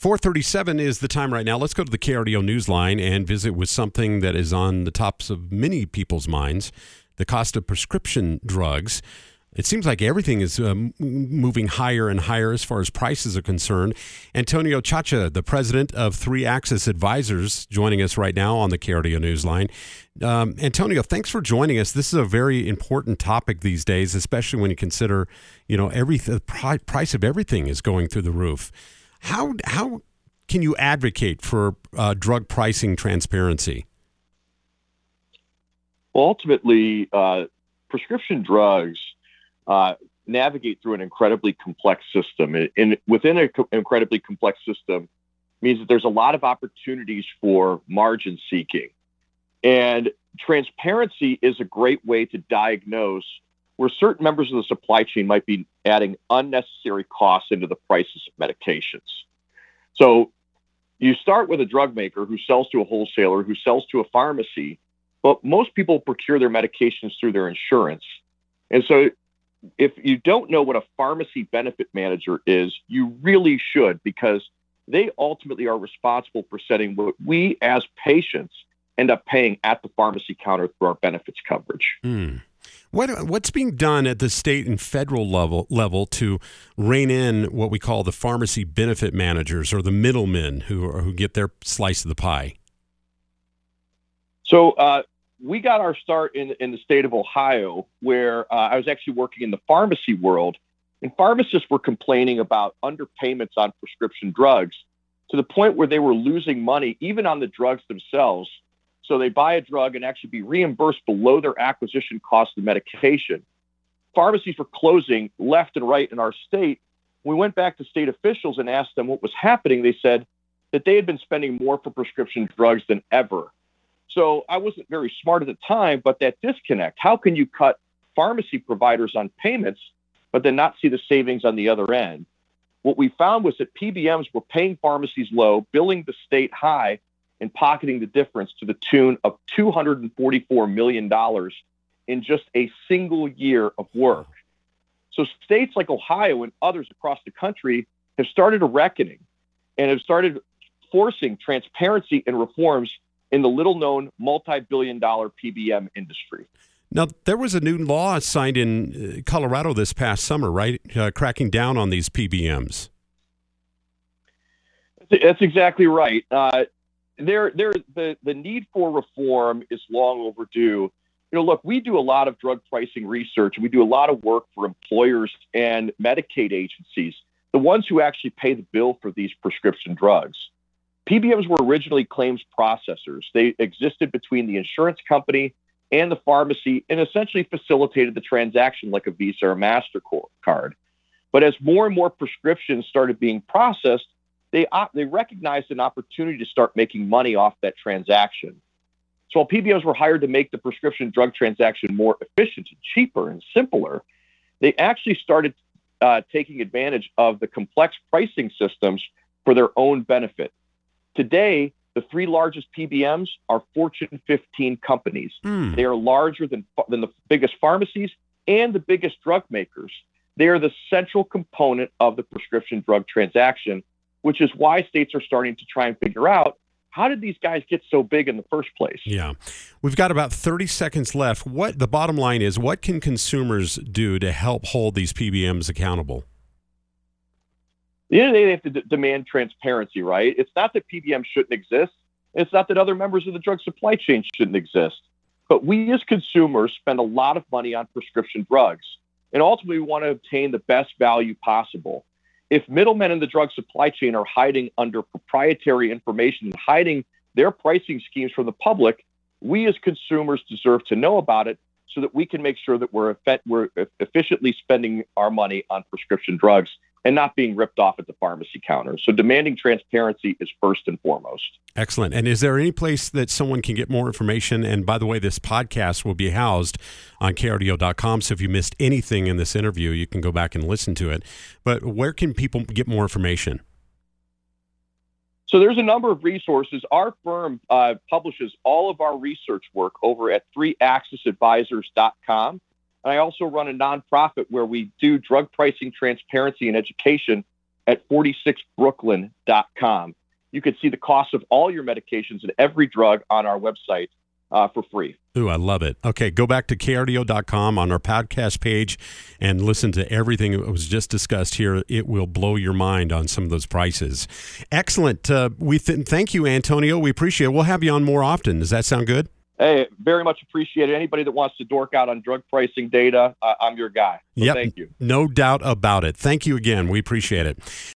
4:37 is the time right now. Let's go to the KRDO Newsline and visit with something that is on the tops of many people's minds, the cost of prescription drugs. It seems like everything is moving higher and higher as far as prices are concerned. Antonio Chacha, the president of 3Axis Advisors, joining us right now on the KRDO Newsline. Antonio, thanks for joining us. This is a very important topic these days, especially when you consider, the price of everything is going through the roof. How can you advocate for drug pricing transparency? Well, ultimately, prescription drugs navigate through an incredibly complex system. And within an incredibly complex system means that there's a lot of opportunities for margin seeking. And transparency is a great way to diagnose where certain members of the supply chain might be adding unnecessary costs into the prices of medications. So you start with a drug maker who sells to a wholesaler, who sells to a pharmacy, but most people procure their medications through their insurance. And so if you don't know what a pharmacy benefit manager is, you really should, because they ultimately are responsible for setting what we as patients end up paying at the pharmacy counter through our benefits coverage. What's being done at the state and federal level to rein in what we call the pharmacy benefit managers, or the middlemen who get their slice of the pie? So we got our start in the state of Ohio, where I was actually working in the pharmacy world, and pharmacists were complaining about underpayments on prescription drugs to the point where they were losing money even on the drugs themselves. So they buy a drug and actually be reimbursed below their acquisition cost of medication. Pharmacies were closing left and right in our state. We went back to state officials and asked them what was happening. They said that they had been spending more for prescription drugs than ever. So I wasn't very smart at the time, but that disconnect, how can you cut pharmacy providers on payments, but then not see the savings on the other end? What we found was that PBMs were paying pharmacies low, billing the state high, and pocketing the difference to the tune of $244 million in just a single year of work. So states like Ohio and others across the country have started a reckoning and have started forcing transparency and reforms in the little-known multi-billion-dollar PBM industry. Now, there was a new law signed in Colorado this past summer, right? Cracking down on these PBMs. That's exactly right. The need for reform is long overdue. Look, we do a lot of drug pricing research. We do a lot of work for employers and Medicaid agencies, the ones who actually pay the bill for these prescription drugs. PBMs were originally claims processors. They existed between the insurance company and the pharmacy and essentially facilitated the transaction like a Visa or MasterCard. But as more and more prescriptions started being processed, they recognized an opportunity to start making money off that transaction. So while PBMs were hired to make the prescription drug transaction more efficient and cheaper and simpler, they actually started taking advantage of the complex pricing systems for their own benefit. Today, the three largest PBMs are Fortune 15 companies. They are larger than the biggest pharmacies and the biggest drug makers. They are the central component of the prescription drug transaction, which is why states are starting to try and figure out, how did these guys get so big in the first place? Yeah. We've got about 30 seconds left. What the bottom line is, what can consumers do to help hold these PBMs accountable? At the end of the day, they have to demand transparency, right? It's not that PBM shouldn't exist. It's not that other members of the drug supply chain shouldn't exist. But we as consumers spend a lot of money on prescription drugs, and ultimately we want to obtain the best value possible. If middlemen in the drug supply chain are hiding under proprietary information and hiding their pricing schemes from the public, we as consumers deserve to know about it so that we can make sure that we're efficiently spending our money on prescription drugs and not being ripped off at the pharmacy counter. So demanding transparency is first and foremost. Excellent. And is there any place that someone can get more information? And by the way, this podcast will be housed on krdo.com. So if you missed anything in this interview, you can go back and listen to it. But where can people get more information? So there's a number of resources. Our firm publishes all of our research work over at 3AxisAdvisors.com. And I also run a nonprofit where we do drug pricing, transparency, and education at 46brooklyn.com. You can see the cost of all your medications and every drug on our website for free. Ooh, I love it. Okay, go back to krdo.com on our podcast page and listen to everything that was just discussed here. It will blow your mind on some of those prices. Excellent. Thank you, Antonio. We appreciate it. We'll have you on more often. Does that sound good? Hey, very much appreciated. Anybody that wants to dork out on drug pricing data, I'm your guy. So yep, thank you. No doubt about it. Thank you again. We appreciate it.